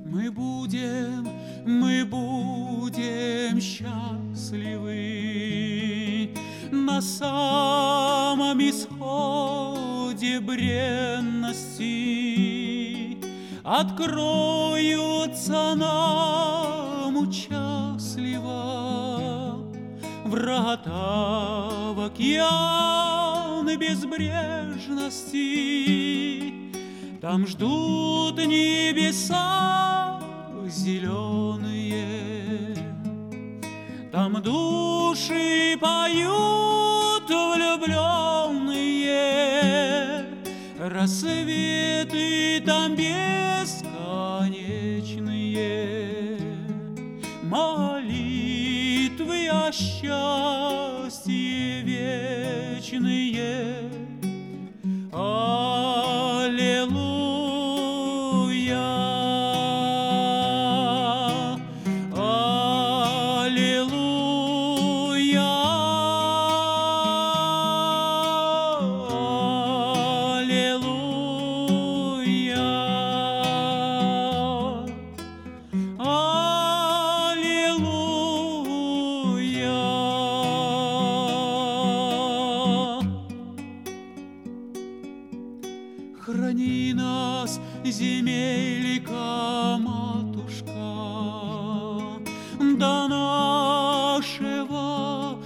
мы будем счастливы на самом исходе бренности. Откроются нам участливо врата в океан безбрежности. Там ждут небеса зеленые, там души поют влюбленные, рассветы там бесконечные, молитвы о счастье вечные. Храни нас, земелька, матушка, до нашего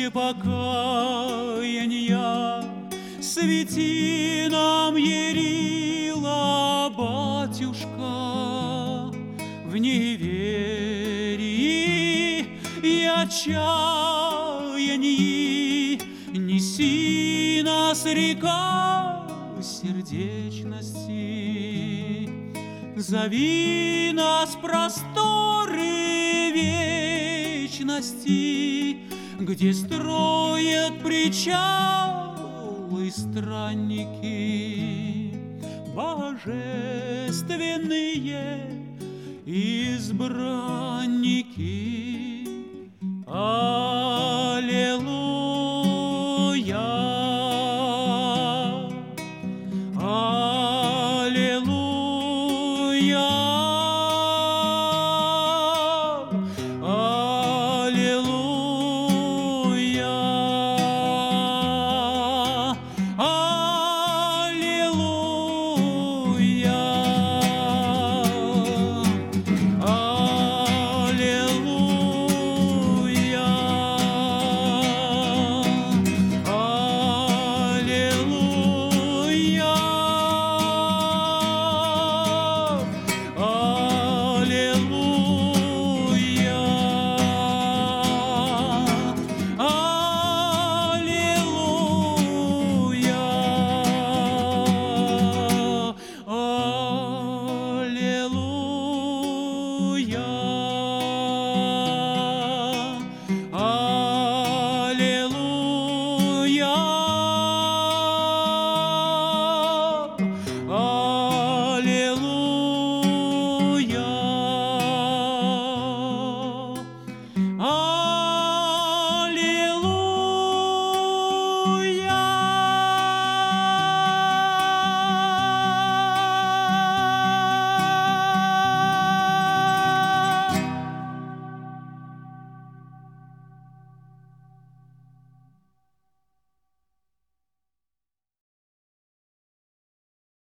всепокаяния. Свети нам, Ярила, батюшка, в неверии и отчаянии. Неси нас, река сердечности, зови нас просторы вечности, где строят причалы странники, божественные избранники.